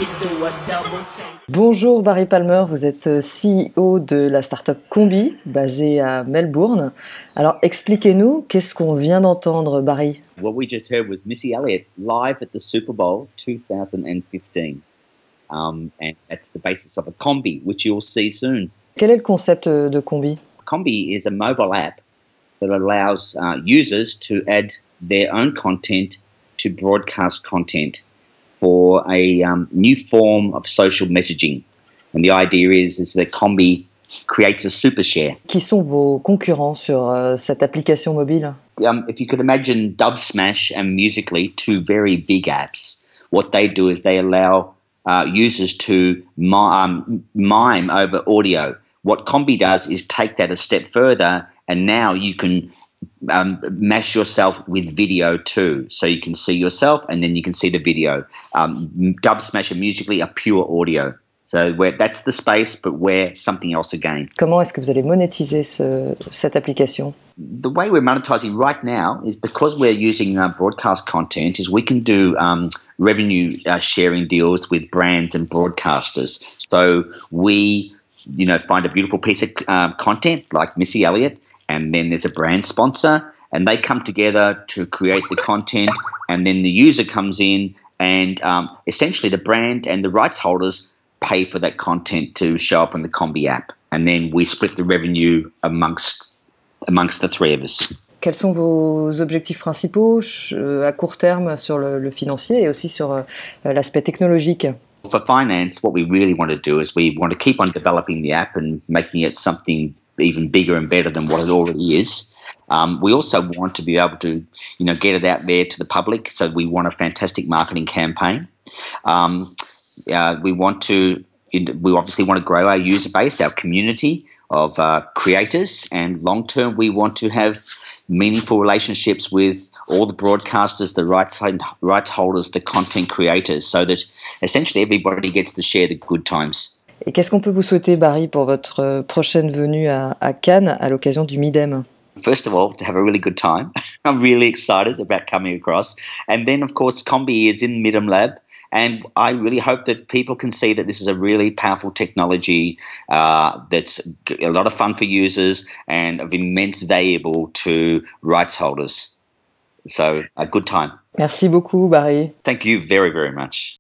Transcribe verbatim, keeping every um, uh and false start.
Bonjour Barry Palmer, vous êtes C E O de la start-up Combi, basée à Melbourne. Alors expliquez-nous, qu'est-ce qu'on vient d'entendre, Barry? What we just heard was Missy Elliott live at the Super Bowl twenty fifteen. Um, and that's the basis of a Combi, which you'll see soon. Quel est le concept de Combi? Combi is a mobile app that allows uh, users to add their own content to broadcast content for a um, new form of social messaging. And the idea is, is that Combi creates a super share. Qui sont vos concurrents sur euh, cette application mobile? Um, if you could imagine Dubsmash and Musical.ly, two very big apps, what they do is they allow uh, users to mi- um, mime over audio. What Combi does is take that a step further, and now you can um, mash yourself with video too. So you can see yourself, and then you can see the video. Um, Dubsmash and Musical.ly are pure audio. So we're, that's the space, but we're something else again. Comment est-ce que vous allez monétiser ce, cette application? The way we're monetizing right now is because we're using uh, broadcast content is we can do um, revenue uh, sharing deals with brands and broadcasters. So we, you know, find a beautiful piece of uh, content like Missy Elliott, and then there's a brand sponsor, and they come together to create the content, and then the user comes in, and um, essentially the brand and the rights holders pay for that content to show up on the Combi app, and then we split the revenue amongst amongst the three of us. Quels sont vos objectifs principaux euh, à court terme sur le, le financier et aussi sur euh, l'aspect technologique? For finance, what we really want to do is we want to keep on developing the app and making it something even bigger and better than what it already is. Um, we also want to be able to, you know, get it out there to the public. So we want a fantastic marketing campaign. Um, uh, we want to, we obviously want to grow our user base, our community of uh, creators, and long term we want to have meaningful relationships with all the broadcasters, the rights rights holders, the content creators, so that essentially everybody gets to share the good times. Et qu'est-ce qu'on peut vous souhaiter, Barry, pour votre prochaine venue à, à Cannes à l'occasion du Midem? First of all, to have a really good time. I'm really excited about coming across. And then, of course, Combi is in Midem Lab. And I really hope that people can see that this is a really powerful technology uh, that's a lot of fun for users and of immense valuable to rights holders. So, a good time. Merci beaucoup, Barry. Thank you very, very much.